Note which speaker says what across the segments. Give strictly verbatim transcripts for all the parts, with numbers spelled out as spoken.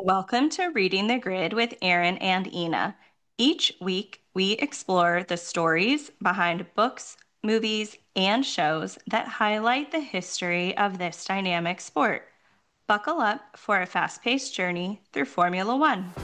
Speaker 1: Welcome to Reading the Grid with Erin and Ina. Each week, we explore the stories behind books, movies, and shows that highlight the history of this dynamic sport. Buckle up for a fast-paced journey through Formula One.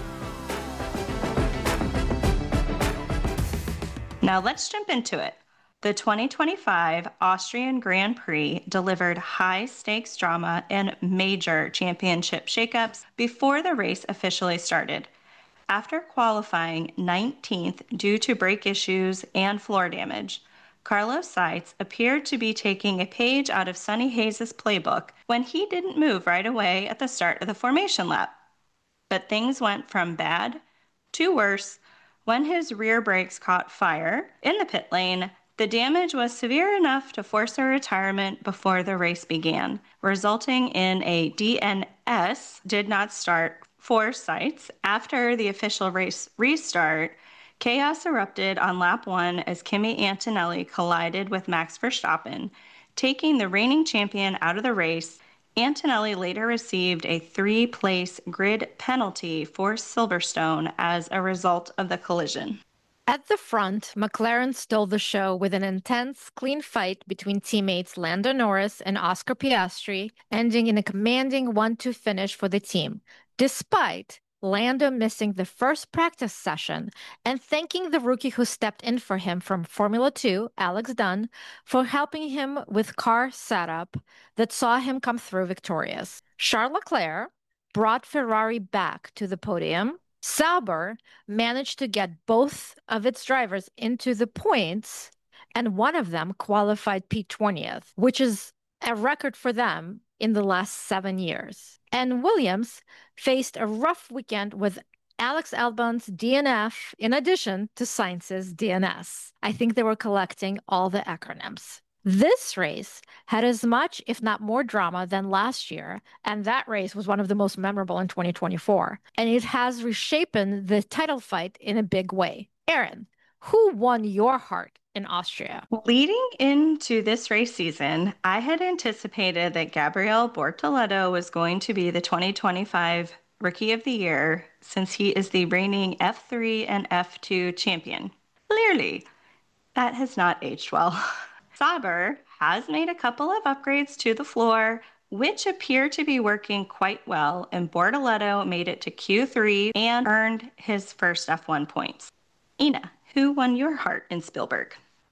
Speaker 1: Now let's jump into it. The twenty twenty-five Austrian Grand Prix delivered high-stakes drama and major championship shakeups before the race officially started. After qualifying nineteenth due to brake issues and floor damage, Carlos Sainz appeared to be taking a page out of Sonny Hayes' playbook when he didn't move right away at the start of the formation lap. But things went from bad to worse when his rear brakes caught fire in the pit lane. The damage was severe enough to force a retirement before the race began, resulting in a D N S, did not start, for Sainz. After the official race restart, chaos erupted on lap one as Kimi Antonelli collided with Max Verstappen, taking the reigning champion out of the race. Antonelli later received a three-place grid penalty for Silverstone as a result of the collision.
Speaker 2: At the front, McLaren stole the show with an intense, clean fight between teammates Lando Norris and Oscar Piastri, ending in a commanding one two finish for the team, despite Lando missing the first practice session and thanking the rookie who stepped in for him from Formula Two, Alex Dunn, for helping him with car setup that saw him come through victorious. Charles Leclerc brought Ferrari back to the podium. Sauber managed to get both of its drivers into the points, and one of them qualified P twentieth, which is a record for them in the last seven years. And Williams faced a rough weekend with Alex Albon's D N F in addition to Sainz's D N S. I think they were collecting all the acronyms. This race had as much, if not more, drama than last year, and that race was one of the most memorable in twenty twenty-four. And it has reshaped the title fight in a big way. Erin, who won your heart in Austria?
Speaker 1: Leading into this race season, I had anticipated that Gabriel Bortoleto was going to be the twenty twenty-five Rookie of the Year since he is the reigning F three and F two champion. Clearly, that has not aged well. Sauber has made a couple of upgrades to the floor, which appear to be working quite well, and Bortoleto made it to Q three and earned his first F one points. Ina, who won your heart in Spielberg?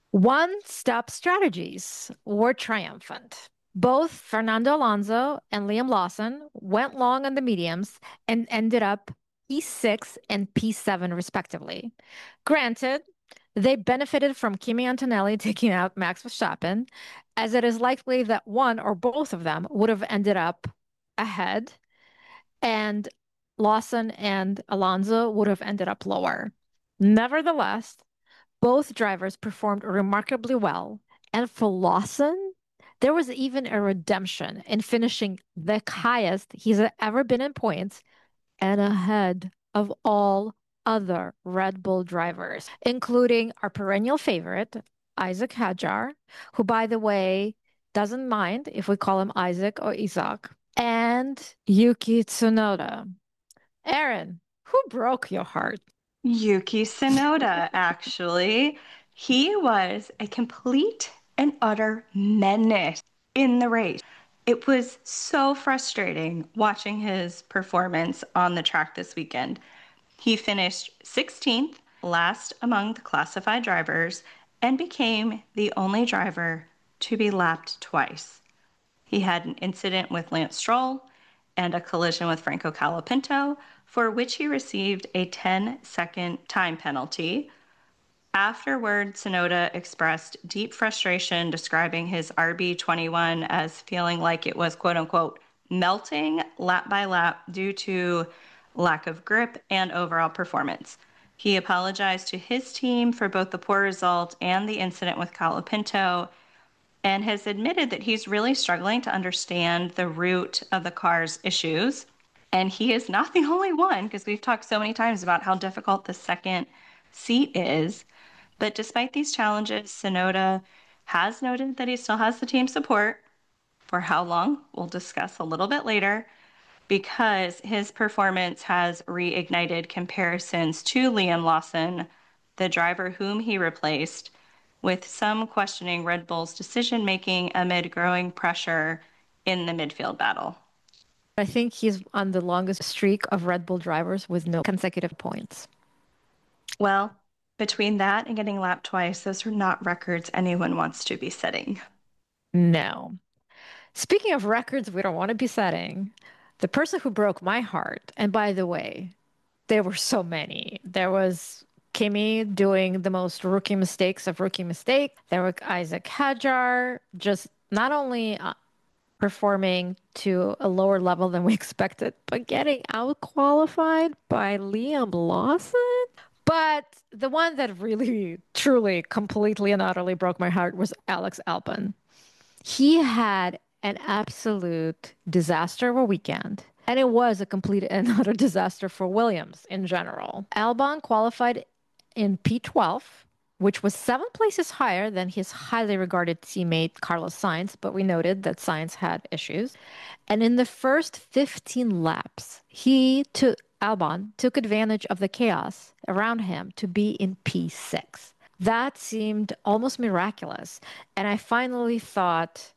Speaker 2: One-stop strategies were triumphant. Both Fernando Alonso and Liam Lawson went long on the mediums and ended up P six and P seven respectively. Granted, they benefited from Kimi Antonelli taking out Max Verstappen, as it is likely that one or both of them would have ended up ahead, and Lawson and Alonso would have ended up lower. Nevertheless, both drivers performed remarkably well, and for Lawson, there was even a redemption in finishing the highest he's ever been in points and ahead of all other Red Bull drivers, including our perennial favorite, Isaac Hadjar, who, by the way, doesn't mind if we call him Isaac or Isaac, and Yuki Tsunoda. Erin, who broke your heart?
Speaker 1: Yuki Tsunoda, actually. He was a complete and utter menace in the race. It was so frustrating watching his performance on the track this weekend. He finished sixteenth, last among the classified drivers, and became the only driver to be lapped twice. He had an incident with Lance Stroll and a collision with Franco Colapinto, for which he received a ten-second time penalty. Afterward, Tsunoda expressed deep frustration, describing his R B twenty-one as feeling like it was, quote-unquote, melting lap by lap due to lack of grip and overall performance. He apologized to his team for both the poor result and the incident with Colapinto, and has admitted that he's really struggling to understand the root of the car's issues. And he is not the only one, because we've talked so many times about how difficult the second seat is. But despite these challenges, Tsunoda has noted that he still has the team support. For how long, we'll discuss a little bit later. because his performance has reignited comparisons to Liam Lawson, the driver whom he replaced, with some questioning Red Bull's decision making amid growing pressure in the midfield battle.
Speaker 2: I think he's on the longest streak of Red Bull drivers with no consecutive points.
Speaker 1: Well, between that and getting lapped twice, those are not records anyone wants to be setting.
Speaker 2: No. Speaking of records we don't want to be setting, the person who broke my heart, and by the way, there were so many. There was Kimi doing the most rookie mistakes of rookie mistake. There was Isaac Hadjar just not only uh, performing to a lower level than we expected, but getting out qualified by Liam Lawson. But the one that really, truly, completely and utterly broke my heart was Alex Albon. He had an absolute disaster of a weekend. And it was a complete and utter disaster for Williams in general. Albon qualified in P twelve, which was seven places higher than his highly regarded teammate Carlos Sainz, but we noted that Sainz had issues. And in the first fifteen laps, he took Albon took advantage of the chaos around him to be in P six. That seemed almost miraculous. And I finally thought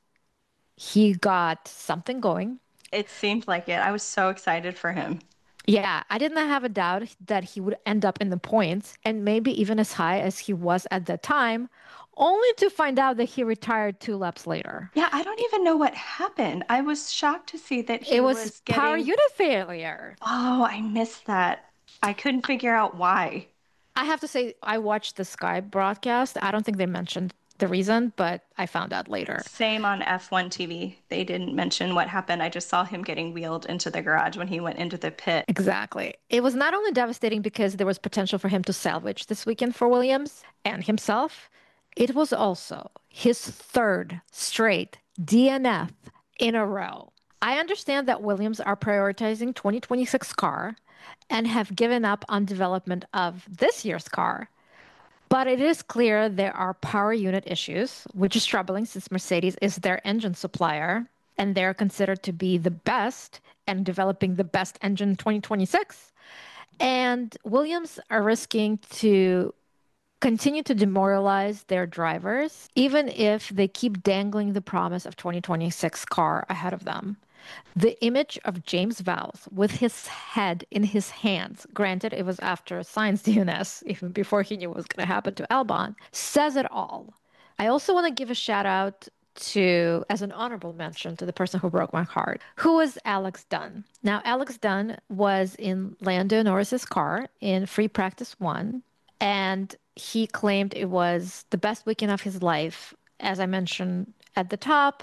Speaker 2: he got something going.
Speaker 1: It seemed like it. I was so excited for him.
Speaker 2: Yeah, I did not have a doubt that he would end up in the points and maybe even as high as he was at the time, only to find out that he retired two laps later.
Speaker 1: Yeah, I don't even know what happened. I was shocked to see that he
Speaker 2: It was,
Speaker 1: was
Speaker 2: power
Speaker 1: getting...
Speaker 2: unit failure.
Speaker 1: Oh, I missed that. I couldn't figure out why.
Speaker 2: I have to say, I watched the Sky broadcast. I don't think they mentioned the reason, but I found out later.
Speaker 1: Same on F one T V. They didn't mention what happened. I just saw him getting wheeled into the garage when he went into the pit.
Speaker 2: Exactly. It was not only devastating because there was potential for him to salvage this weekend for Williams and himself, it was also his third straight D N F in a row. I understand that Williams are prioritizing twenty twenty-six car and have given up on development of this year's car. But it is clear there are power unit issues, which is troubling since Mercedes is their engine supplier and they're considered to be the best and developing the best engine in twenty twenty-six. And Williams are risking to continue to demoralize their drivers, even if they keep dangling the promise of twenty twenty-six car ahead of them. The image of James Vowles with his head in his hands, granted it was after Sainz D N S, even before he knew what was going to happen to Albon, says it all. I also want to give a shout out to, as an honorable mention, to the person who broke my heart, who was Alex Dunn. Now, Alex Dunn was in Lando Norris's car in Free Practice One, and he claimed it was the best weekend of his life. As I mentioned at the top,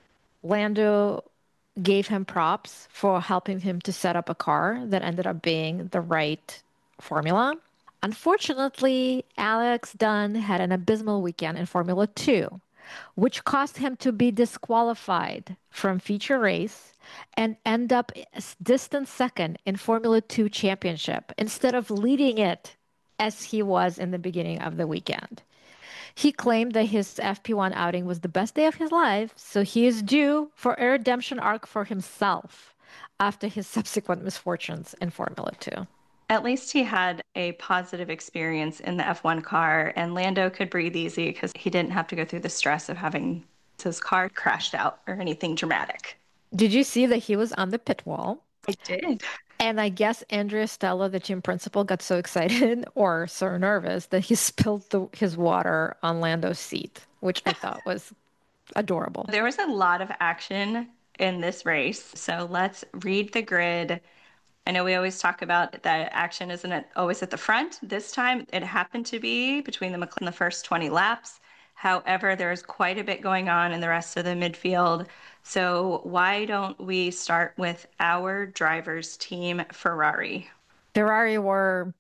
Speaker 2: Lando gave him props for helping him to set up a car that ended up being the right formula. Unfortunately, Alex Dunn had an abysmal weekend in Formula Two, which caused him to be disqualified from feature race and end up a distant second in Formula Two championship instead of leading it as he was in the beginning of the weekend. He claimed that his F P one outing was the best day of his life, so he is due for a redemption arc for himself after his subsequent misfortunes in Formula Two.
Speaker 1: At least he had a positive experience in the F one car, and Lando could breathe easy because he didn't have to go through the stress of having his car crashed out or anything dramatic.
Speaker 2: Did you see that he was on the pit wall?
Speaker 1: I did.
Speaker 2: And I guess Andrea Stella, the team principal, got so excited or so nervous that he spilled the, his water on Lando's seat, which I thought was adorable.
Speaker 1: There was a lot of action in this race, so let's read the grid. I know we always talk about that action isn't always at the front. This time it happened to be between the McLaren the first twenty laps. However, there's quite a bit going on in the rest of the midfield. So why don't we start with our driver's team, Ferrari?
Speaker 2: Ferrari were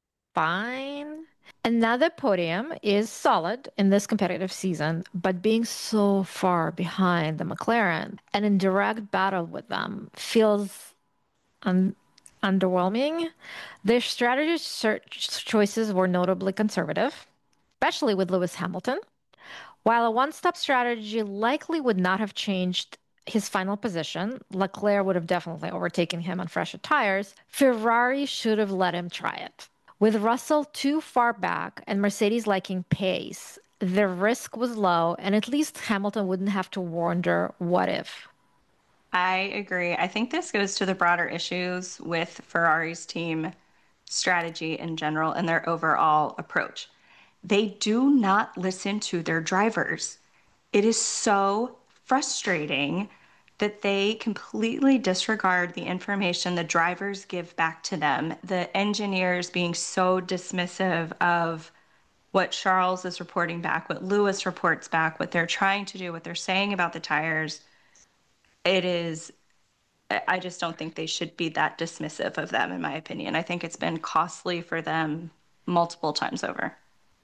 Speaker 2: fine. Another podium is solid in this competitive season, but being so far behind the McLaren and in direct battle with them feels un- underwhelming. Their strategy search choices were notably conservative, especially with Lewis Hamilton. While a one-stop strategy likely would not have changed his final position, Leclerc would have definitely overtaken him on fresher tires. Ferrari should have let him try it. With Russell too far back and Mercedes liking pace, the risk was low, and at least Hamilton wouldn't have to wonder what if.
Speaker 1: I agree. I think this goes to the broader issues with Ferrari's team strategy in general and their overall approach. They do not listen to their drivers. It is so frustrating that they completely disregard the information the drivers give back to them. The engineers being so dismissive of what Charles is reporting back, what Lewis reports back, what they're trying to do, what they're saying about the tires. It is, I just don't think they should be that dismissive of them, in my opinion. I think it's been costly for them multiple times over.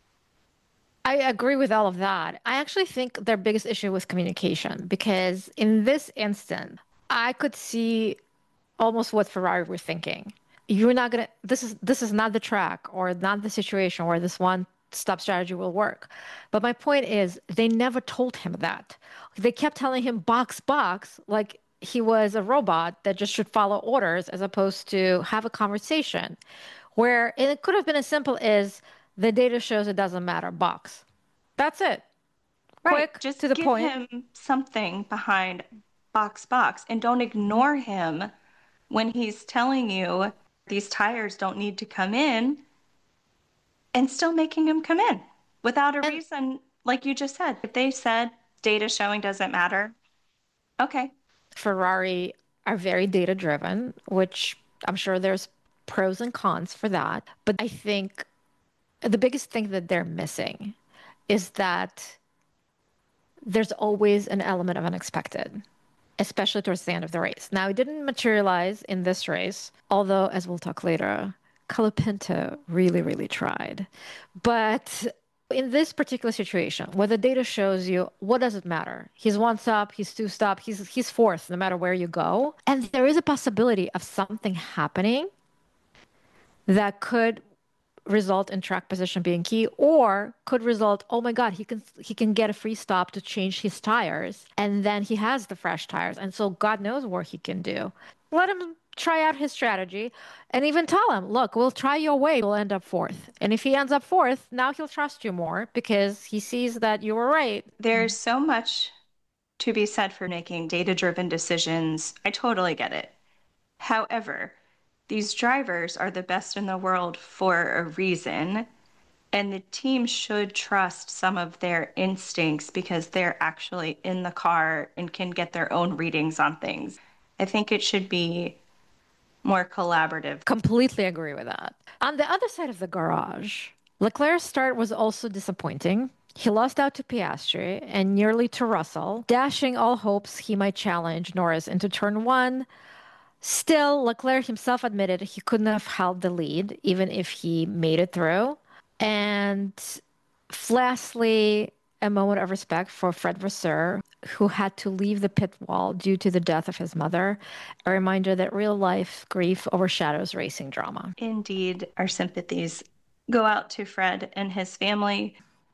Speaker 2: I agree with all of that. I actually think their biggest issue was communication because in this instant, I could see almost what Ferrari were thinking. You're not gonna, this is this is not the track or not the situation where this one stop strategy will work. But my point is they never told him that. They kept telling him box box like he was a robot that just should follow orders as opposed to have a conversation where and it could have been as simple as the data shows it doesn't matter box. That's it.
Speaker 1: Right.
Speaker 2: Quick to
Speaker 1: Just
Speaker 2: the
Speaker 1: give
Speaker 2: point.
Speaker 1: him something behind box box and don't ignore him when he's telling you these tires don't need to come in and still making him come in without a
Speaker 2: And
Speaker 1: reason, like you just said. If they said data showing doesn't matter, okay.
Speaker 2: Ferrari are very data driven, which I'm sure there's pros and cons for that. But I think the biggest thing that they're missing is that there's always an element of unexpected, especially towards the end of the race. Now, it didn't materialize in this race, although, as we'll talk later, Colapinto really, really tried. But in this particular situation, where the data shows you what does it matter? He's one stop, he's two stop, he's he's fourth, no matter where you go. And there is a possibility of something happening that could result in track position being key or could result oh my god he can he can get a free stop to change his tires and then he has the fresh tires and so god knows what he can do. Let him try out his strategy and even tell him look we'll try your way, we'll end up fourth, and if he ends up fourth now he'll trust you more because he sees that you were right.
Speaker 1: There's so much to be said for making data-driven decisions. I totally get it. However, these drivers are the best in the world for a reason, and the team should trust some of their instincts because they're actually in the car and can get their own readings on things. I think it should be more collaborative.
Speaker 2: Completely agree with that. On the other side of the garage, Leclerc's start was also disappointing. He lost out to Piastri and nearly to Russell, dashing all hopes he might challenge Norris into turn one. Still, Leclerc himself admitted he couldn't have held the lead, even if he made it through. And lastly, a moment of respect for Fred Vasseur, who had to leave the pit wall due to the death of his mother. A reminder that real life grief overshadows racing drama.
Speaker 1: Indeed, our sympathies go out to Fred and his family.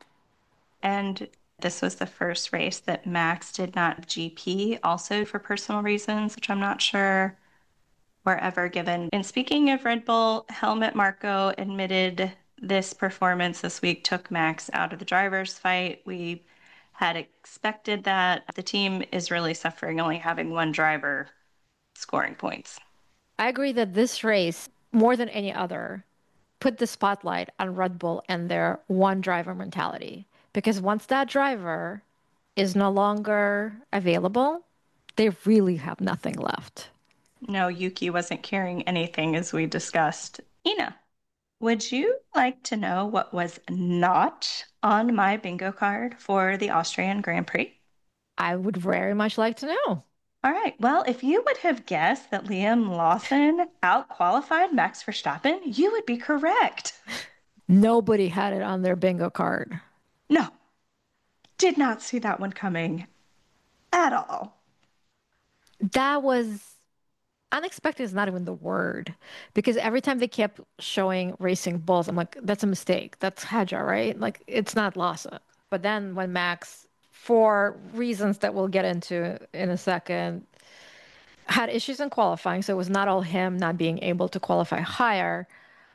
Speaker 1: And this was the first race that Max did not G P, also for personal reasons, which I'm not sure were ever given. And speaking of Red Bull, Helmut Marko admitted this performance this week took Max out of the driver's fight. We had expected that. The team is really suffering only having one driver scoring points.
Speaker 2: I agree that this race, more than any other, put the spotlight on Red Bull and their one driver mentality. Because once that driver is no longer available, they really have nothing left.
Speaker 1: No, Yuki wasn't carrying anything as we discussed. Ina, would you like to know what was not on my bingo card for the Austrian Grand Prix?
Speaker 2: I would very much like to know.
Speaker 1: All right. Well, if you would have guessed that Liam Lawson outqualified Max Verstappen, you would be correct.
Speaker 2: Nobody had it on their bingo card.
Speaker 1: No, did not see that one coming at all.
Speaker 2: That was unexpected is not even the word because every time they kept showing racing bulls, I'm like, that's a mistake. That's Hadjar, right? Like, it's not Lawson. But then when Max for reasons that we'll get into in a second, had issues in qualifying. So it was not all him not being able to qualify higher.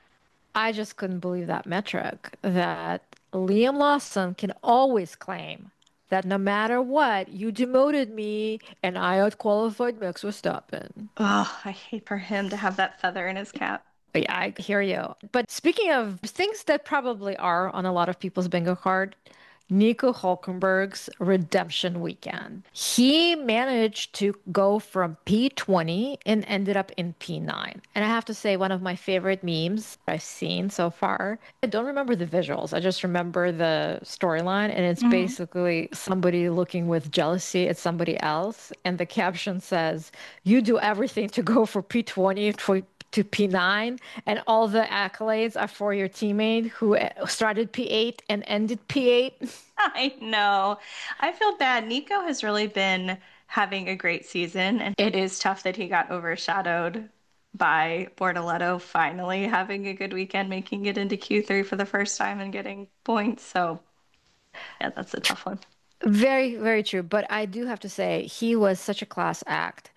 Speaker 2: I just couldn't believe that metric that Liam Lawson can always claim that no matter what, you demoted me and I outqualified Max Verstappen.
Speaker 1: Oh, I hate for him to have that feather in his cap.
Speaker 2: But yeah, I hear you. But speaking of things that probably are on a lot of people's bingo card, Nico Hulkenberg's redemption weekend. He managed to go from P twenty and ended up in P nine. And I have to say, one of my favorite memes I've seen so far. I don't remember the visuals. I just remember the storyline. And it's
Speaker 1: Hmm.
Speaker 2: basically somebody looking with jealousy at somebody else. And the caption says, "You do everything to go for P twenty to to P nine, and all the accolades are for your teammate who started P eight and ended P eight."
Speaker 1: I know. I feel bad. Nico has really been having a great season, and it is tough that he got overshadowed by Bortoletto finally having a good weekend, making it into Q three for the first time and getting points. So, yeah, that's a tough one.
Speaker 2: Very, very true. But I do have to say, he was such a class act.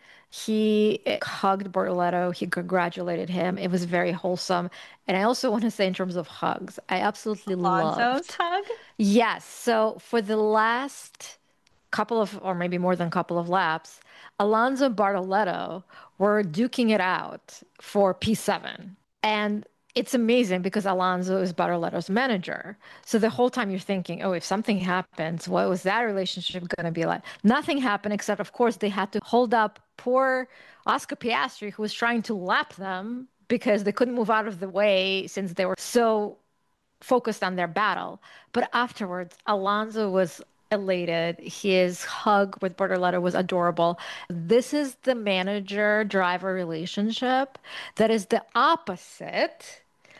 Speaker 2: He hugged Bortoletto. He congratulated him. It was very wholesome. And I also want to say, in terms of hugs, I absolutely
Speaker 1: Alonso's
Speaker 2: loved.
Speaker 1: hug?
Speaker 2: Yes. So for the last couple of, or maybe more than a couple of laps, Alonso and Bartoletto were duking it out for P seven. And it's amazing because Alonso is Bartoletto's manager. So the whole time you're thinking, oh, if something happens, what was that relationship going to be like? Nothing happened, except, of course, they had to hold up poor Oscar Piastri, who was trying to lap them because they couldn't move out of the way since they were so focused on their battle. But afterwards, Alonso was elated. His hug with Bortoletto was adorable. This is the manager-driver relationship that is the opposite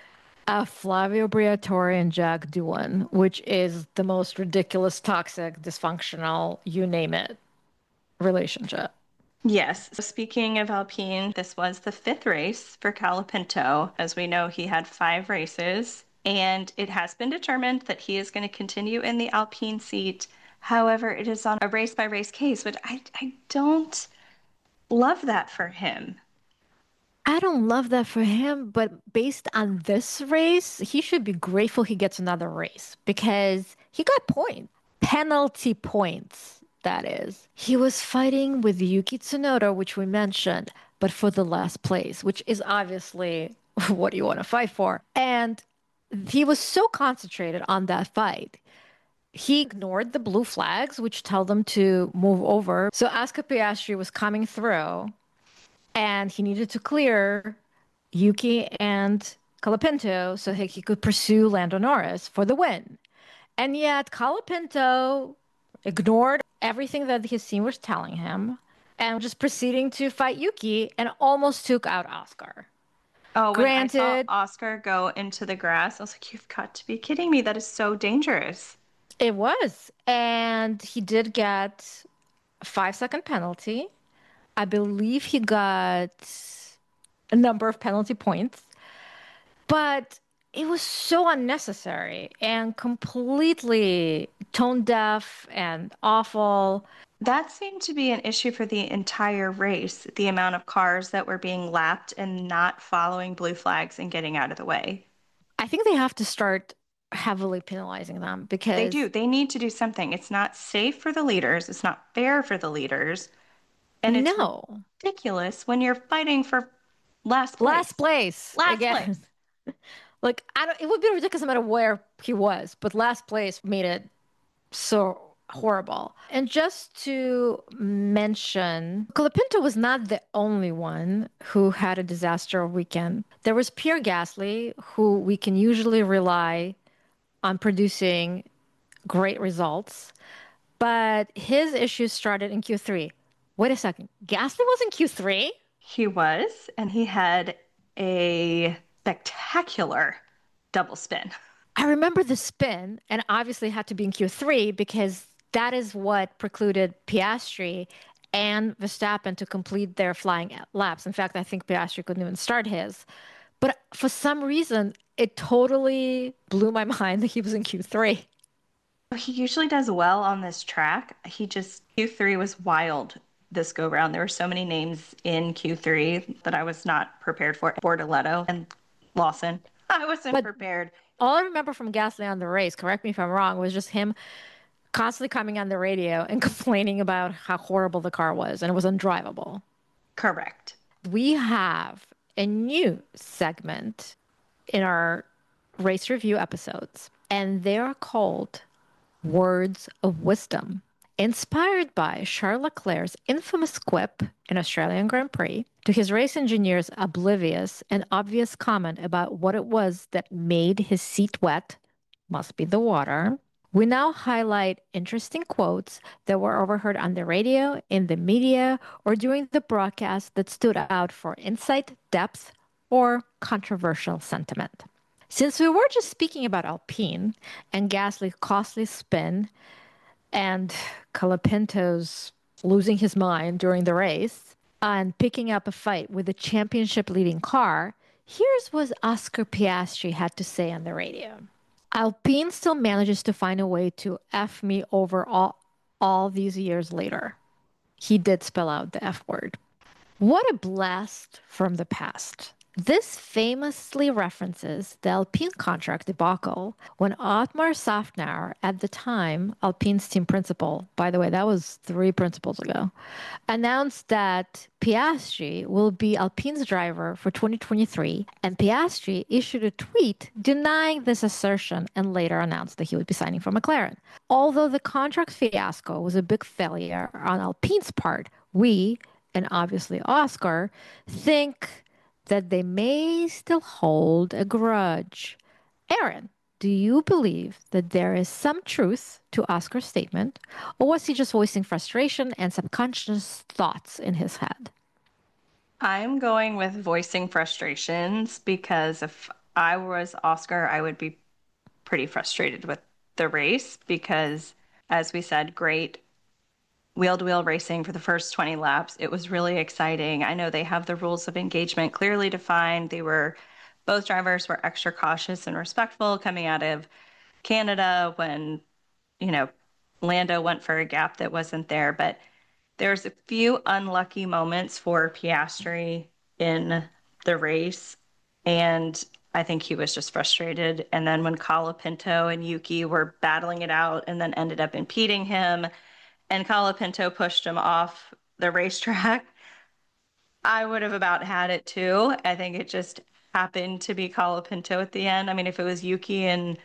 Speaker 2: of Flavio Briatore and Jack Doohan, which is the most ridiculous, toxic, dysfunctional, you name it, relationship.
Speaker 1: Yes. So speaking of Alpine, this was the fifth race for Colapinto. As we know, he had five races, and it has been determined that he is going to continue in the Alpine seat. However, it is on a race by race case, which I, I don't love that for him.
Speaker 2: I don't love that for him, but based on this race, he should be grateful he gets another race because he got points, penalty points, that is. He was fighting with Yuki Tsunoda, which we mentioned, but for the last place, which is obviously what you want to fight for. And he was so concentrated on that fight. He ignored the blue flags, which tell them to move over. So Oscar Piastri was coming through and he needed to clear Yuki and Colapinto so he could pursue Lando Norris for the win. And yet Colapinto ignored everything that his team was telling him and just proceeding to fight Yuki and almost took out Oscar.
Speaker 1: Oh, when I saw
Speaker 2: Granted,
Speaker 1: Oscar go into the grass, I was like, you've got to be kidding me. That is so dangerous.
Speaker 2: it was. And he did get a five second penalty. I believe he got a number of penalty points, but it was so unnecessary and completely tone deaf and awful.
Speaker 1: That seemed to be an issue for the entire race, the amount of cars that were being lapped and not following blue flags and getting out of the way.
Speaker 2: I think they have to start heavily penalizing them
Speaker 1: They do.
Speaker 2: because
Speaker 1: They need to do something. It's not safe for the leaders. It's not fair for the leaders. And it's
Speaker 2: no,
Speaker 1: ridiculous when you're fighting for last
Speaker 2: last
Speaker 1: place.
Speaker 2: place
Speaker 1: Last
Speaker 2: again.
Speaker 1: place.
Speaker 2: Like I don't, it would be ridiculous no matter where he was, but last place made it so horrible. And just to mention, Colapinto was not the only one who had a disaster weekend. There was Pierre Gasly, who we can usually rely on producing great results, but his issues started in Q three. Wait a second. Gasly was in Q three?
Speaker 1: He was, and he had a spectacular double spin.
Speaker 2: I remember the spin, and obviously it had to be in Q three because that is what precluded Piastri and Verstappen to complete their flying laps. In fact, I think Piastri couldn't even start his. But for some reason, it totally blew my mind that he was in Q three.
Speaker 1: He usually does well on this track. He just, Q three was wild this go round. There were so many names in Q three that I was not prepared for. Bortoletto and Lawson. I wasn't
Speaker 2: But
Speaker 1: prepared.
Speaker 2: all I remember from Gasly on the race, correct me if I'm wrong, was just him constantly coming on the radio and complaining about how horrible the car was and it was undrivable.
Speaker 1: Correct.
Speaker 2: We have a new segment in our race review episodes, and they're called Words of Wisdom, inspired by Charles Leclerc's infamous quip in Australian Grand Prix to his race engineer's oblivious and obvious comment about what it was that made his seat wet, must be the water. We now highlight interesting quotes that were overheard on the radio, in the media, or during the broadcast that stood out for insight, depth, or controversial sentiment. Since we were just speaking about Alpine and Gasly's costly spin and Colapinto's losing his mind during the race and picking up a fight with the championship leading car, here's what Oscar Piastri had to say on the radio. Alpine still manages to find a way to F me over all, all these years later. He did spell out the F word. What a blast from the past. This famously references the Alpine contract debacle when Otmar Safnauer, at the time Alpine's team principal, by the way, that was three principals ago, announced that Piastri will be Alpine's driver for twenty twenty-three, and Piastri issued a tweet denying this assertion and later announced that he would be signing for McLaren. Although the contract fiasco was a big failure on Alpine's part, we, and obviously Oscar, think that they may still hold a grudge. Aaron, do you believe that there is some truth to Oscar's statement, or was he just voicing frustration and subconscious thoughts in his head?
Speaker 1: I'm going with voicing frustrations because if I was Oscar, I would be pretty frustrated with the race because, as we said, great wheel-to-wheel racing for the first twenty laps. It was really exciting. I know they have the rules of engagement clearly defined. They were, both drivers were extra cautious and respectful coming out of Canada when, you know, Lando went for a gap that wasn't there. But there's a few unlucky moments for Piastri in the race. And I think he was just frustrated. And then when Colapinto and Yuki were battling it out and then ended up impeding him, and Colapinto pushed him off the racetrack, I would have about had it too. I think it just happened to be Colapinto at the end. I mean, if it was Yuki and,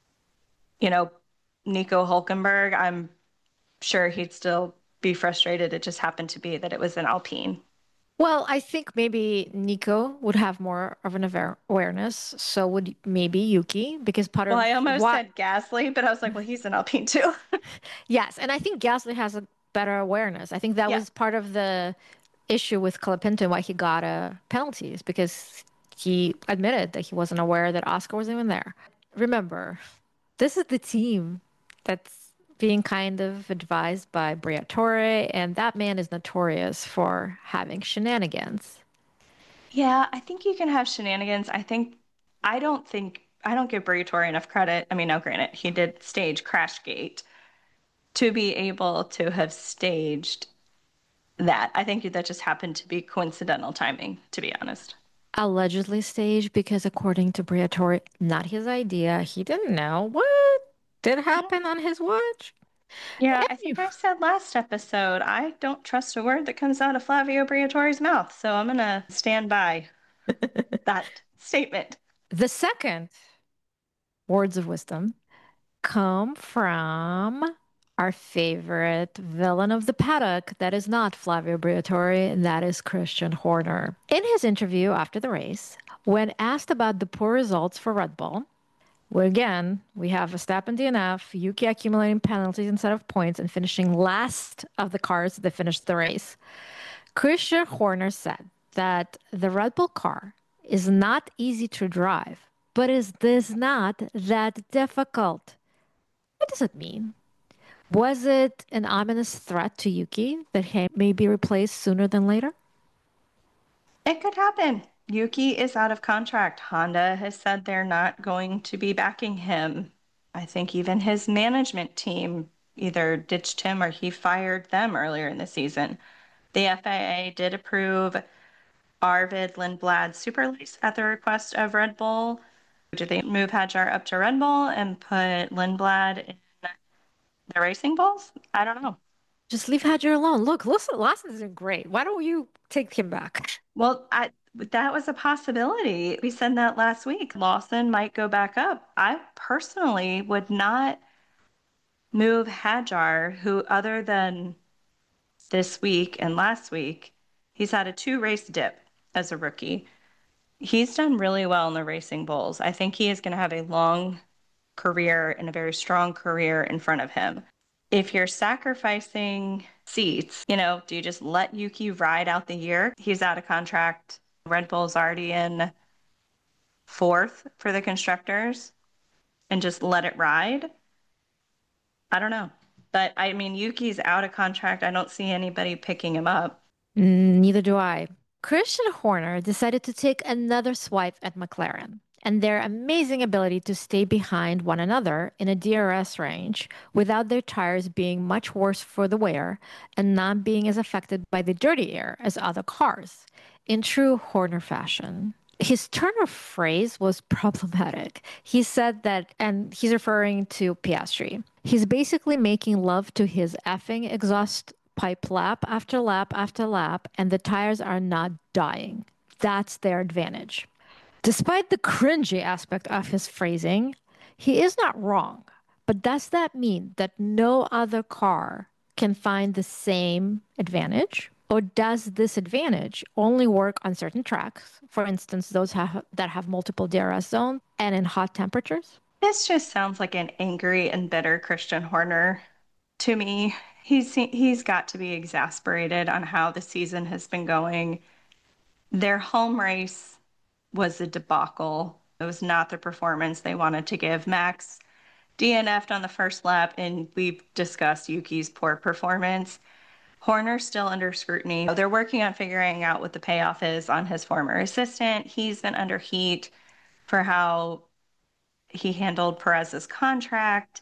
Speaker 1: you know, Nico Hulkenberg, I'm sure he'd still be frustrated. It just happened to be that it was an Alpine.
Speaker 2: Well, I think maybe Nico would have more of an aware- awareness. So would maybe Yuki, because part
Speaker 1: Well,
Speaker 2: of
Speaker 1: I almost
Speaker 2: what.
Speaker 1: said Gasly, but I was like, well, he's an Alpine too.
Speaker 2: Yes, and I think Gasly has a better awareness. I think that
Speaker 1: Yeah.
Speaker 2: was part of the issue with Colapinto and why he got a penalties because he admitted that he wasn't aware that Oscar wasn't even there. Remember, this is the team that's being kind of advised by Briatore, and that man is notorious for having shenanigans.
Speaker 1: Yeah, I think you can have shenanigans. I think, I don't think, I don't give Briatore enough credit. I mean, now granted, he did stage Crashgate to be able to have staged that. I think that just happened to be coincidental timing, to be honest.
Speaker 2: Allegedly staged because, according to Briatore, not his idea. He didn't know what did happen on his watch.
Speaker 1: Yeah, I think
Speaker 2: Anyway,
Speaker 1: I said last episode, I don't trust a word that comes out of Flavio Briatore's mouth, so I'm gonna stand by that statement.
Speaker 2: the second words of wisdom come from our favorite villain of the paddock that is not Flavio Briatore, and that is Christian Horner. In his interview after the race, when asked about the poor results for Red Bull, well, again, we have Verstappen D N F, Yuki accumulating penalties instead of points, and finishing last of the cars that finished the race. Christian Horner said that the Red Bull car is not easy to drive, but is this not that difficult? What does it mean? Was it an ominous threat to Yuki that he may be replaced sooner than later?
Speaker 1: It could happen. Yuki is out of contract. Honda has said they're not going to be backing him I think even his management team either ditched him or he fired them earlier in the season. The F I A did approve Arvid Lindblad Superlice at the request of Red Bull. Did they move Hadjar up to Red Bull and put Lindblad in the Racing Bulls? I don't know.
Speaker 2: Just leave Hadger alone. Look, Lawson, Lawson's doing great. Why don't you take him back?
Speaker 1: Well, I that was a possibility. We said that last week. Lawson might go back up. I personally would not move Hadjar, who, other than this week and last week, he's had a two race dip as a rookie. He's done really well in the Racing Bulls. I think he is going to have a long career and a very strong career in front of him. If you're sacrificing seats, you know, do you just let Yuki ride out the year? He's out of contract. Red Bull's already in fourth for the constructors and just let it ride. I don't know. But I mean, Yuki's out of contract. I don't see anybody picking him up.
Speaker 2: Mm, neither do I. Christian Horner decided to take another swipe at McLaren and their amazing ability to stay behind one another in a D R S range without their tires being much worse for the wear and not being as affected by the dirty air as other cars, in true Horner fashion. His turn of phrase was problematic. He said that, and he's referring to Piastri. He's basically making love to his effing exhaust pipe lap after lap after lap, and the tires are not dying. That's their advantage. Despite the cringy aspect of his phrasing, he is not wrong. But does that mean that no other car can find the same advantage? Or does this advantage only work on certain tracks, for instance, those have, that have multiple D R S zones and in hot temperatures?
Speaker 1: This just sounds like an angry and bitter Christian Horner to me. He's he's got to be exasperated on how the season has been going. Their home race was a debacle. It was not the performance they wanted to give. Max D N F'd on the first lap, and we've discussed Yuki's poor performance. Horner's still under scrutiny. They're working on figuring out what the payoff is on his former assistant. He's been under heat for how he handled Perez's contract.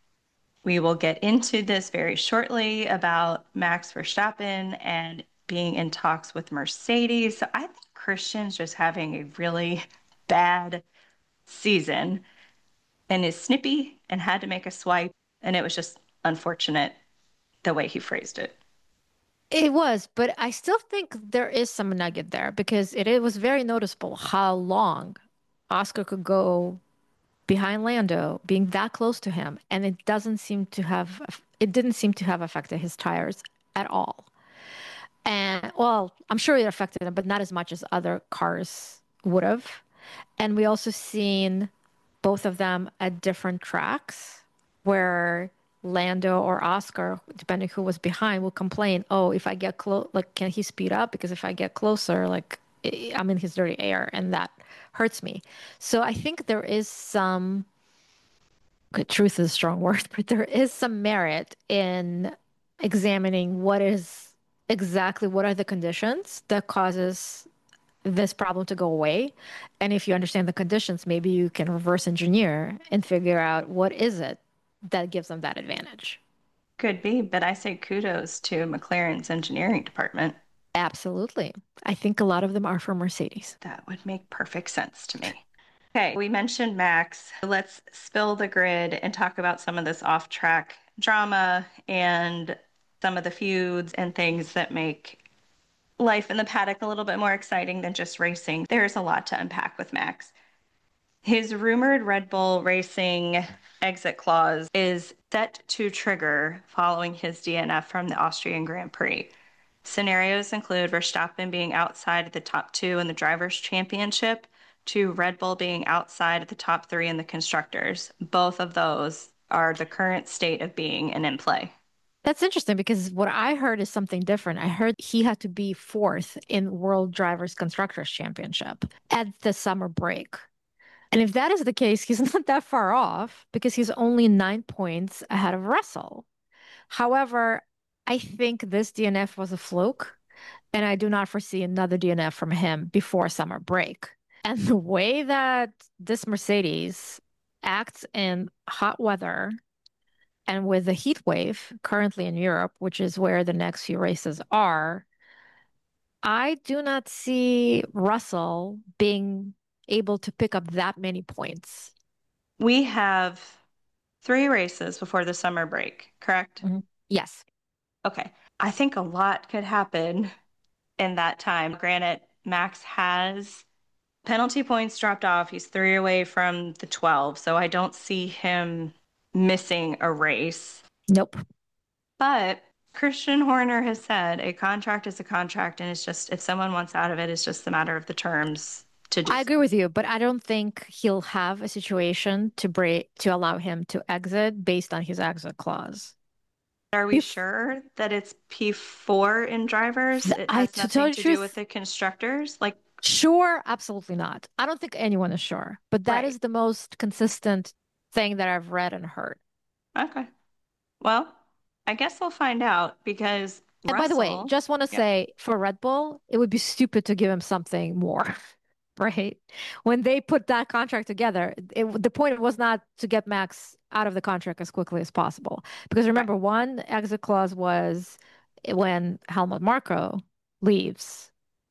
Speaker 1: We will get into this very shortly about Max Verstappen and being in talks with Mercedes. So I think Christian's just having a really bad season and is snippy and had to make a swipe. And it was just unfortunate the way he phrased it.
Speaker 2: It was, but I still think there is some nugget there because it, it was very noticeable how long Oscar could go behind Lando, being that close to him, and it doesn't seem to have it didn't seem to have affected his tires at all. And well, I'm sure it affected him, but not as much as other cars would have. And we also seen both of them at different tracks where Lando or Oscar, depending who was behind, will complain, "Oh, if I get close, like, can he speed up? Because if I get closer, like, I'm in his dirty air, and that hurts me." So I think there is some, okay, truth is a strong word, but there is some merit in examining what is exactly what are the conditions that causes this problem to go away. And if you understand the conditions, maybe you can reverse engineer and figure out what is it that gives them that advantage.
Speaker 1: Could be, but I say kudos to McLaren's engineering department.
Speaker 2: Absolutely. I think a lot of them are from Mercedes.
Speaker 1: That would make perfect sense to me. Okay, we mentioned Max. Let's spill the grid and talk about some of this off-track drama and some of the feuds and things that make life in the paddock a little bit more exciting than just racing. There's a lot to unpack with Max. His rumored Red Bull Racing exit clause is set to trigger following his D N F from the Austrian Grand Prix. Scenarios include Verstappen being outside of the top two in the Drivers' Championship to Red Bull being outside of the top three in the Constructors. Both of those are the current state of being and in play.
Speaker 2: That's interesting because what I heard is something different. I heard he had to be fourth in World Drivers' Constructors' Championship at the summer break. And if that is the case, he's not that far off because he's only nine points ahead of Russell. However, I think this D N F was a fluke, and I do not foresee another D N F from him before summer break. And the way that this Mercedes acts in hot weather and with the heat wave currently in Europe, which is where the next few races are, I do not see Russell being able to pick up that many points.
Speaker 1: We have three races before the summer break, correct?
Speaker 2: Mhm. Yes.
Speaker 1: Okay. I think a lot could happen in that time. Granted, Max has penalty points dropped off. He's three away from the twelve, so I don't see him missing a race.
Speaker 2: Nope.
Speaker 1: But Christian Horner has said a contract is a contract, and it's just if someone wants out of it, it's just a matter of the terms to do
Speaker 2: I
Speaker 1: so.
Speaker 2: agree with you, but I don't think he'll have a situation to break to allow him to exit based on his exit clause.
Speaker 1: Are we
Speaker 2: If
Speaker 1: sure that it's P four in drivers? It
Speaker 2: I
Speaker 1: has
Speaker 2: to tell
Speaker 1: nothing
Speaker 2: you the
Speaker 1: to do with
Speaker 2: truth,
Speaker 1: the constructors? Like,
Speaker 2: sure, absolutely not. I don't think anyone is sure, but that
Speaker 1: right.
Speaker 2: is the most consistent thing that I've read and heard.
Speaker 1: Okay. Well, I guess we'll find out because
Speaker 2: And by the way,
Speaker 1: Russell,
Speaker 2: just want to
Speaker 1: yep,
Speaker 2: say for Red Bull, it would be stupid to give him something more, right? When they put that contract together, it, the point was not to get Max out of the contract as quickly as possible. Because
Speaker 1: right.
Speaker 2: remember, one exit clause was when Helmut Marko leaves,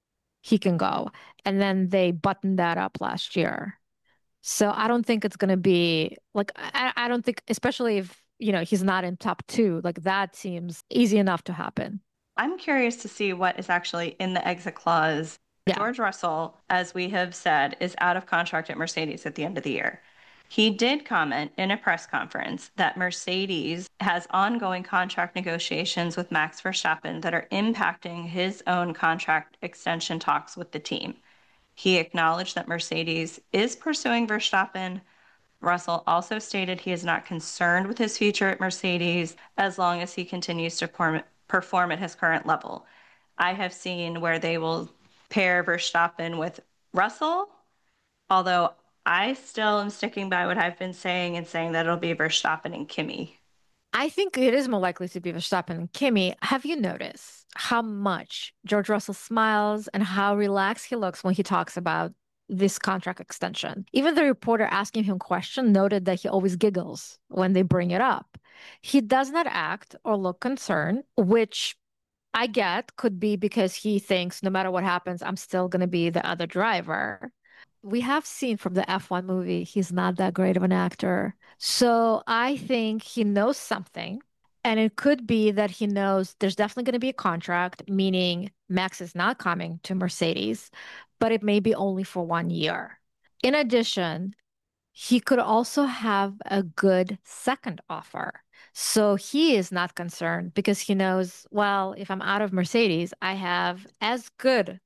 Speaker 2: he can go. And then they buttoned that up last year. So I don't think it's going to be like, I, I don't think, especially if, you know, he's not in top two, like that seems easy enough to happen.
Speaker 1: I'm curious to see what is actually in the exit clause.
Speaker 2: Yeah.
Speaker 1: George Russell, as we have said, is out of contract at Mercedes at the end of the year. He did comment in a press conference that Mercedes has ongoing contract negotiations with Max Verstappen that are impacting his own contract extension talks with the team. He acknowledged that Mercedes is pursuing Verstappen. Russell also stated he is not concerned with his future at Mercedes as long as he continues to perform, perform at his current level. I have seen where they will pair Verstappen with Russell, although I still am sticking by what I've been saying and saying that it'll be Verstappen and Kimi.
Speaker 2: I think it is more likely to be Verstappen and Kimi. Have you noticed how much George Russell smiles and how relaxed he looks when he talks about this contract extension? Even the reporter asking him question noted that he always giggles when they bring it up. He does not act or look concerned, which I get could be because he thinks no matter what happens, I'm still going to be the other driver. We have seen from the F one movie, he's not that great of an actor. So I think he knows something. And it could be that he knows there's definitely going to be a contract, meaning Max is not coming to Mercedes, but it may be only for one year. In addition, he could also have a good second offer. So he is not concerned because he knows, well, if I'm out of Mercedes, I have as good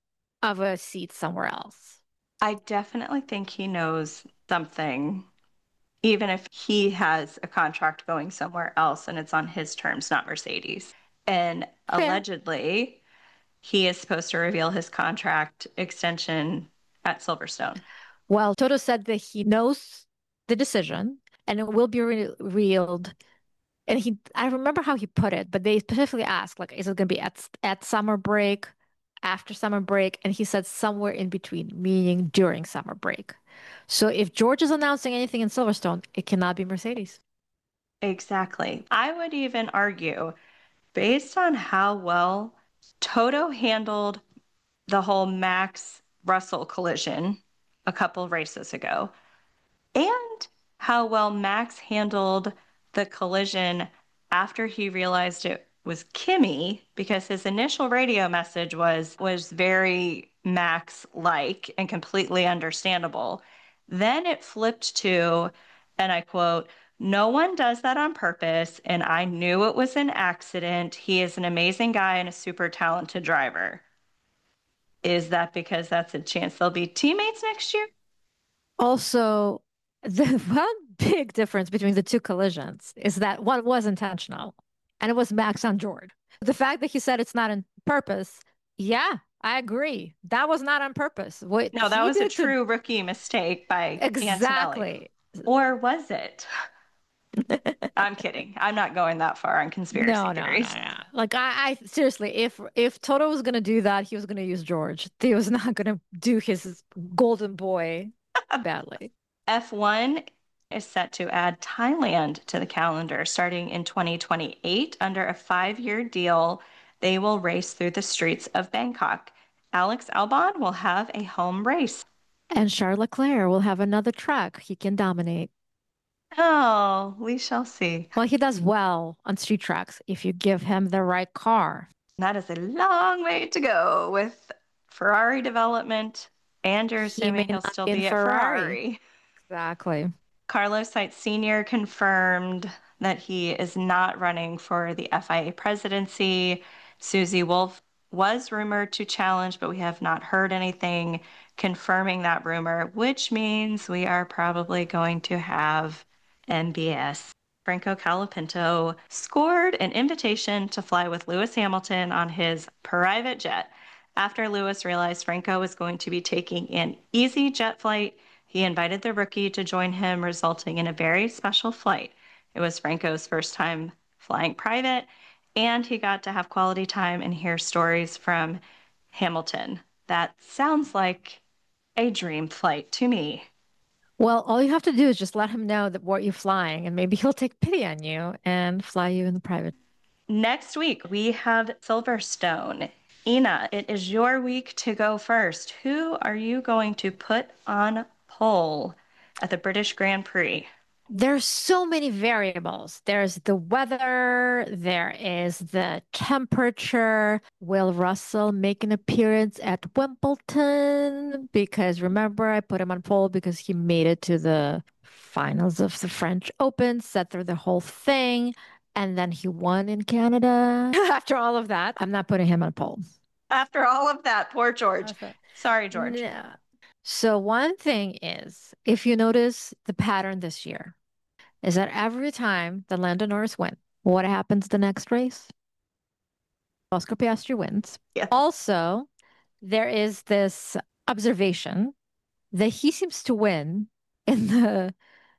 Speaker 2: of a seat somewhere else.
Speaker 1: I definitely think he knows something, even if he has a contract going somewhere else and it's on his terms, not Mercedes. And
Speaker 2: Fair.
Speaker 1: allegedly, he is supposed to reveal his contract extension at Silverstone.
Speaker 2: Well, Toto said that he knows the decision and it will be re revealed. And he, I remember how he put it, but they specifically asked, like, is it going to be at at summer break, after summer break? And he said somewhere in between, meaning during summer break. So if George is announcing anything in Silverstone, it cannot be Mercedes.
Speaker 1: Exactly. I would even argue, based on how well Toto handled the whole Max Russell collision a couple races ago, and how well Max handled the collision after he realized it was Kimmy, because his initial radio message was was very Max-like and completely understandable. Then it flipped to, and I quote, "No one does that on purpose, and I knew it was an accident. He is an amazing guy and a super talented driver." Is that because that's a chance they'll be teammates next year?
Speaker 2: Also, the one big difference between the two collisions is that one was intentional and it was Max on George. The fact that he said it's not on purpose, yeah, I agree. That was not on purpose. What
Speaker 1: No, that
Speaker 2: he
Speaker 1: was a
Speaker 2: did to
Speaker 1: true rookie mistake by Antonelli.
Speaker 2: exactly.
Speaker 1: Or was it? I'm kidding. I'm not going that far on conspiracy
Speaker 2: No, no, no,
Speaker 1: theories.
Speaker 2: no. Like I, I seriously, if if Toto was gonna do that, he was gonna use George. He was not gonna do his golden boy badly.
Speaker 1: F one is set to add Thailand to the calendar starting in twenty twenty-eight under a five year deal. They will race through the streets of Bangkok. Alex Albon will have a home race.
Speaker 2: And Charles Leclerc will have another track he can dominate.
Speaker 1: Oh, we shall see.
Speaker 2: Well, he does well on street tracks if you give him the right car.
Speaker 1: That is a long way to go with Ferrari development, and you're
Speaker 2: He may
Speaker 1: assuming he'll
Speaker 2: not
Speaker 1: still
Speaker 2: be in
Speaker 1: be at
Speaker 2: Ferrari.
Speaker 1: Ferrari.
Speaker 2: Exactly.
Speaker 1: Carlos Sainz Senior confirmed that he is not running for the F I A presidency. Susie Wolff was rumored to challenge, but we have not heard anything confirming that rumor, which means we are probably going to have M B S. Franco Colapinto scored an invitation to fly with Lewis Hamilton on his private jet. After Lewis realized Franco was going to be taking an easy jet flight, he invited the rookie to join him, resulting in a very special flight. It was Franco's first time flying private, and he got to have quality time and hear stories from Hamilton. That sounds like a dream flight to me.
Speaker 2: Well, all you have to do is just let him know that what you're flying, and maybe he'll take pity on you and fly you in the private.
Speaker 1: Next week, we have Silverstone. Ina, it is your week to go first. Who are you going to put on pole at the British Grand Prix?
Speaker 2: There's so many variables. There's the weather, there is the temperature. Will Russell make an appearance at Wimbledon? Because remember, I put him on pole because he made it to the finals of the French Open, sat through the whole thing, and then he won in Canada. After all of that, I'm not putting him on pole.
Speaker 1: After all of that, poor George. Sorry, George.
Speaker 2: Yeah. So one thing is, if you notice the pattern this year, is that every time that Lando Norris wins, what happens the next race? Oscar Piastri wins.
Speaker 1: Yeah.
Speaker 2: Also, there is this observation that he seems to win in the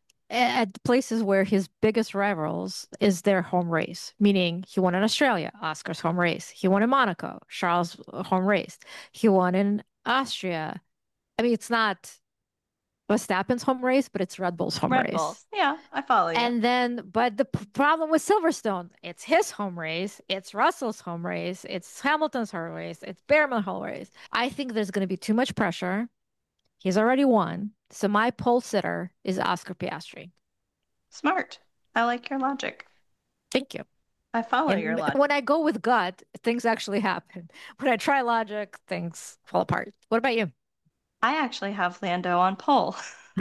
Speaker 2: at places where his biggest rivals is their home race, meaning he won in Australia, Oscar's home race. He won in Monaco, Charles' home race. He won in Austria. I mean, it's not Verstappen's home race, but it's Red Bull's home
Speaker 1: Red
Speaker 2: race.
Speaker 1: Bulls. Yeah, I follow you.
Speaker 2: And then, but the p- problem with Silverstone, it's his home race, it's Russell's home race, it's Hamilton's home race, it's Behrman's home race. I think there's going to be too much pressure. He's already won. So my pole sitter is Oscar Piastri.
Speaker 1: Smart. I like your logic.
Speaker 2: Thank you.
Speaker 1: I follow
Speaker 2: And
Speaker 1: your logic.
Speaker 2: when I go with gut, things actually happen. When I try logic, things fall apart. What about you?
Speaker 1: I actually have Lando on pole.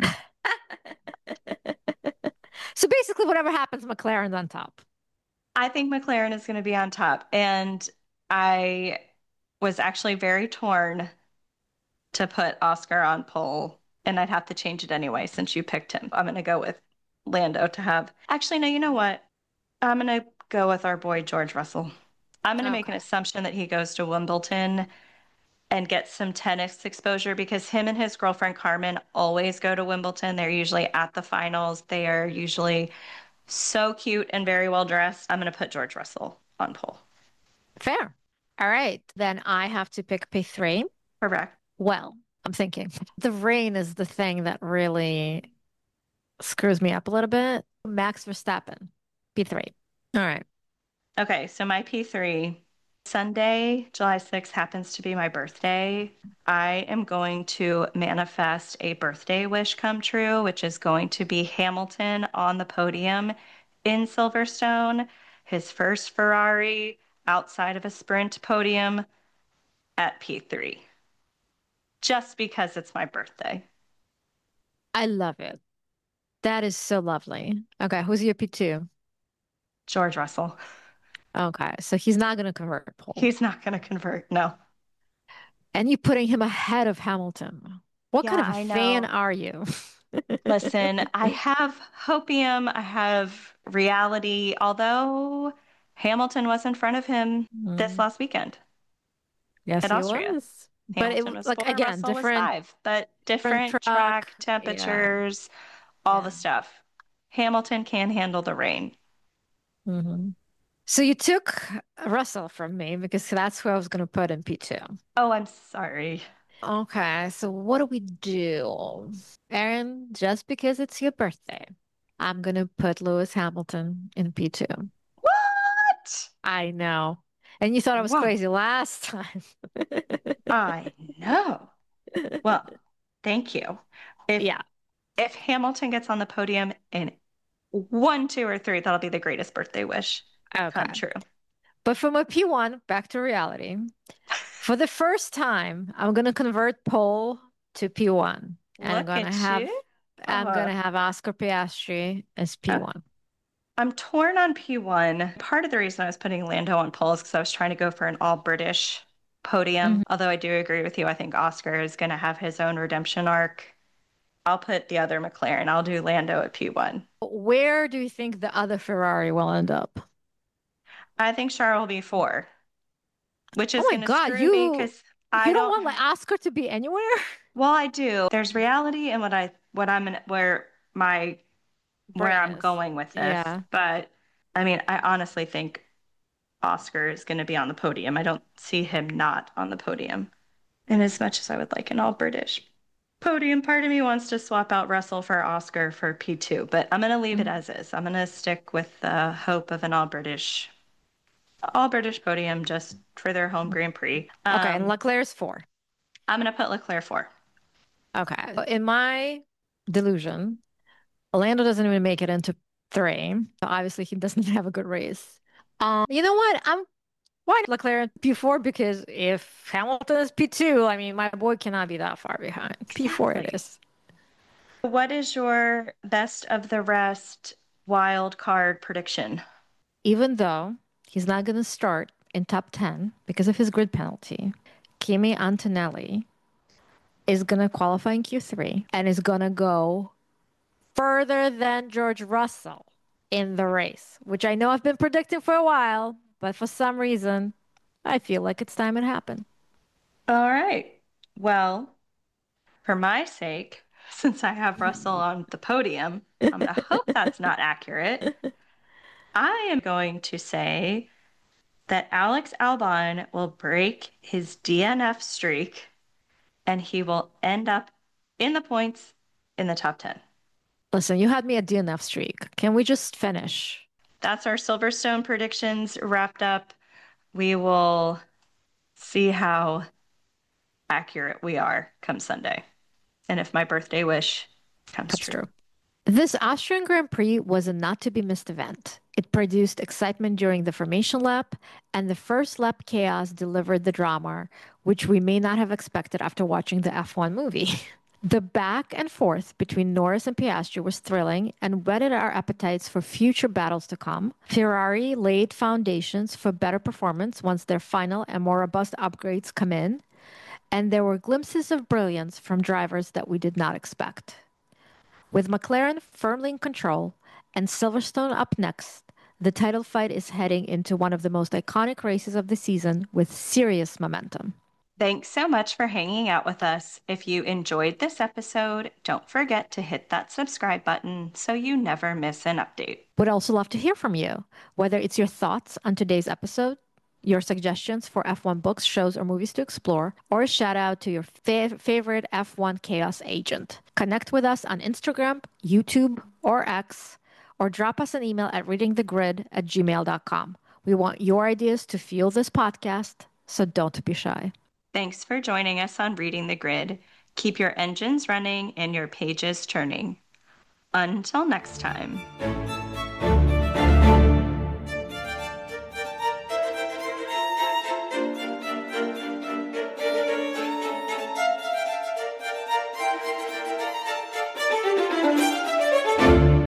Speaker 2: So basically, whatever happens, McLaren's on top.
Speaker 1: I think McLaren is going to be on top. And I was actually very torn to put Oscar on pole, and I'd have to change it anyway since you picked him. I'm going to go with Lando to have. Actually, no, you know what? I'm going to go with our boy George Russell. I'm going to make an
Speaker 2: Okay.
Speaker 1: assumption that he goes to Wimbledon and gets some tennis exposure because him and his girlfriend Carmen always go to Wimbledon. They're usually at the finals. They are usually so cute and very well dressed. I'm going to put George Russell on pole.
Speaker 2: Fair. All right. Then I have to pick P three.
Speaker 1: Correct.
Speaker 2: Well, I'm thinking the rain is the thing that really screws me up a little bit. Max Verstappen, P three. All right.
Speaker 1: Okay, so my P three, Sunday, July sixth happens to be my birthday. I am going to manifest a birthday wish come true, which is going to be Hamilton on the podium in Silverstone, his first Ferrari outside of a sprint podium at P three, just because it's my birthday.
Speaker 2: I love it. That is so lovely. Okay. Who's your P two?
Speaker 1: George Russell.
Speaker 2: Okay. So he's not going to convert pole.
Speaker 1: He's not going to convert, no.
Speaker 2: And you're putting him ahead of Hamilton. What kind
Speaker 1: Yeah,
Speaker 2: of a
Speaker 1: I
Speaker 2: fan
Speaker 1: know.
Speaker 2: are you?
Speaker 1: Listen, I have hopium, I have reality, although Hamilton was in front of him this
Speaker 2: Mm,
Speaker 1: last weekend
Speaker 2: yes,
Speaker 1: at
Speaker 2: he
Speaker 1: Austria.
Speaker 2: was. But it
Speaker 1: Hamilton was
Speaker 2: like
Speaker 1: four,
Speaker 2: again,
Speaker 1: Russell was
Speaker 2: different
Speaker 1: five, but
Speaker 2: different
Speaker 1: different
Speaker 2: truck.
Speaker 1: track
Speaker 2: Yeah.
Speaker 1: temperatures, all the
Speaker 2: Yeah.
Speaker 1: stuff. Hamilton can handle the rain.
Speaker 2: hmm So you took Russell from me because that's who I was going to put in P two.
Speaker 1: Oh, I'm sorry.
Speaker 2: Okay, so what do we do? Erin, just because it's your birthday, I'm gonna put Lewis Hamilton in P two.
Speaker 1: What?
Speaker 2: I know. And you thought I was
Speaker 1: Whoa,
Speaker 2: crazy last time.
Speaker 1: I know. Well, thank you. If
Speaker 2: Yeah,
Speaker 1: if Hamilton gets on the podium in one, two, or three, that'll be the greatest birthday wish come
Speaker 2: okay.
Speaker 1: true.
Speaker 2: But from a P one back to reality, for the first time, I'm gonna convert Pole to P one. And I'm
Speaker 1: Look
Speaker 2: gonna
Speaker 1: at
Speaker 2: have
Speaker 1: you.
Speaker 2: I'm
Speaker 1: Uh,
Speaker 2: gonna have Oscar Piastri as
Speaker 1: uh,
Speaker 2: P one.
Speaker 1: I'm torn on P one. Part of the reason I was putting Lando on pole is because I was trying to go for an all British podium.
Speaker 2: Mhm.
Speaker 1: Although I do agree with you, I think Oscar is going to have his own redemption arc. I'll put the other McLaren. I'll do Lando at P one.
Speaker 2: Where do you think the other Ferrari will end up?
Speaker 1: I think Charles will be four, which
Speaker 2: Oh
Speaker 1: is
Speaker 2: my
Speaker 1: going to
Speaker 2: God,
Speaker 1: screw me
Speaker 2: you
Speaker 1: because I
Speaker 2: you don't
Speaker 1: don't.
Speaker 2: want like Oscar to be anywhere?
Speaker 1: Well, I do. There's reality in what I what I'm in, where my where
Speaker 2: Brain
Speaker 1: I'm
Speaker 2: is.
Speaker 1: going with this.
Speaker 2: Yeah.
Speaker 1: But I mean, I honestly think Oscar is going to be on the podium. I don't see him not on the podium. And as much as I would like an all British podium, part of me wants to swap out Russell for Oscar for P two, but I'm going to leave it
Speaker 2: Mhm.
Speaker 1: as is. I'm going to stick with the hope of an all British all British podium just for their home Grand Prix.
Speaker 2: Okay, and
Speaker 1: Um,
Speaker 2: Leclerc's four.
Speaker 1: I'm going to put Leclerc four.
Speaker 2: Okay. In my delusion, Orlando doesn't even make it into three. So obviously he doesn't have a good race. Um, you know what? I'm why Leclerc P four because if Hamilton is P two, I mean my boy cannot be that far behind. P four it
Speaker 1: Exactly.
Speaker 2: is.
Speaker 1: What is your best of the rest wild card prediction?
Speaker 2: Even though he's not gonna start in top ten because of his grid penalty, Kimi Antonelli is gonna qualify in Q three and is gonna go further than George Russell in the race, which I know I've been predicting for a while, but for some reason, I feel like it's time it happened.
Speaker 1: All right. Well, for my sake, since I have Russell on the podium, I'm going to hope that's not accurate. I am going to say that Alex Albon will break his D N F streak and he will end up in the points in the top ten.
Speaker 2: Listen, you had me at D N F streak. Can we just finish?
Speaker 1: That's our Silverstone predictions wrapped up. We will see how accurate we are come Sunday. And if my birthday wish comes
Speaker 2: That's
Speaker 1: true.
Speaker 2: true. This Austrian Grand Prix was a not to be missed event. It produced excitement during the formation lap, and the first lap chaos delivered the drama, which we may not have expected after watching the F one movie. The back and forth between Norris and Piastri was thrilling and whetted our appetites for future battles to come. Ferrari laid foundations for better performance once their final and more robust upgrades come in, and there were glimpses of brilliance from drivers that we did not expect. With McLaren firmly in control and Silverstone up next, the title fight is heading into one of the most iconic races of the season with serious momentum.
Speaker 1: Thanks so much for hanging out with us. If you enjoyed this episode, don't forget to hit that subscribe button so you never miss an update.
Speaker 2: Would also love to hear from you, whether it's your thoughts on today's episode, your suggestions for F one books, shows, or movies to explore, or a shout out to your fa- favorite F one chaos agent. Connect with us on Instagram, YouTube, or X, or drop us an email at readingthegrid at gmail dot com. We want your ideas to fuel this podcast, so don't be shy.
Speaker 1: Thanks for joining us on Reading the Grid. Keep your engines running and your pages turning. Until next time.